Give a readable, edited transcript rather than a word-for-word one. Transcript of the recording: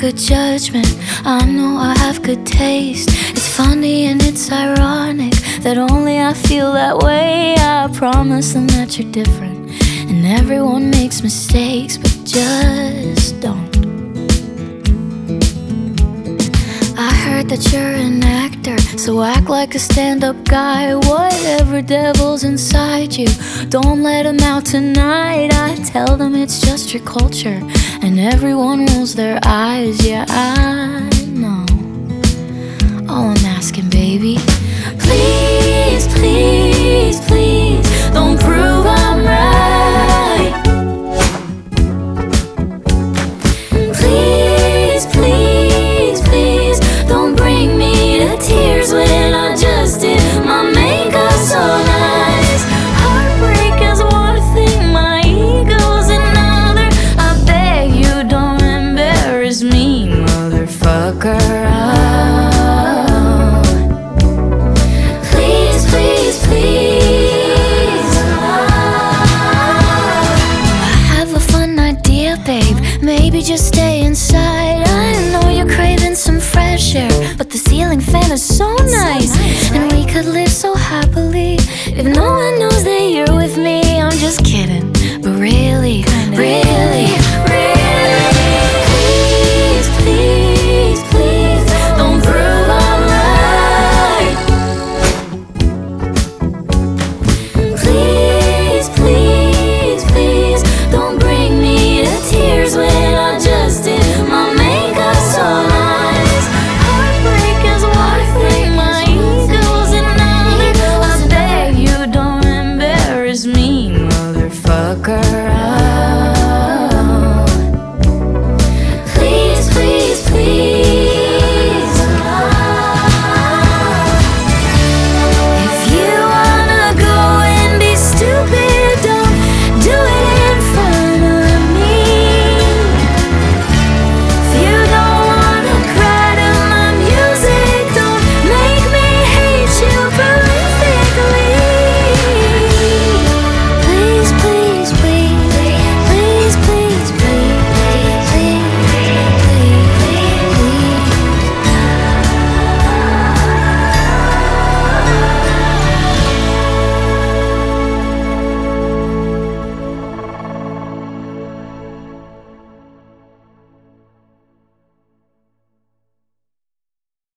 good judgment, I know I have good taste. It's funny and it's ironic that only I feel that way. I promise them that you're different, and everyone makes mistakes, but just don't. I heard that you're an actor, so act like a stand-up guy. Whatever devil's inside you, don't let him out tonight. I tell them it's just your culture, and everyone rolls their eyes. Yeah, I know. All I'm asking, baby, please, please, please, don't prove I'm right. Please, please, please, don't bring me to tears when I just did my makeup so nice. Heartbreak is one thing, my ego's another. I beg you don't embarrass me, motherfucker. Oh. Please, please, please. I have a fun idea, babe. Maybe just stay inside. I know you're craving some fresh air, but the ceiling fan is so nice, and we could live so happily if no